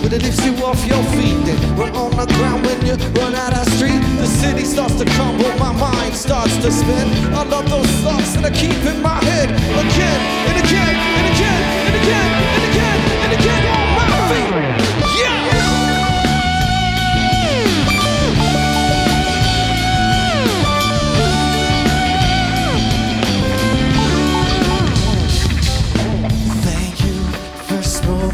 but it lifts you off your feet. Then we're on the ground when you run out of street. The city starts to crumble, my mind starts to spin. I love those thoughts that I keep in my head again and again and again.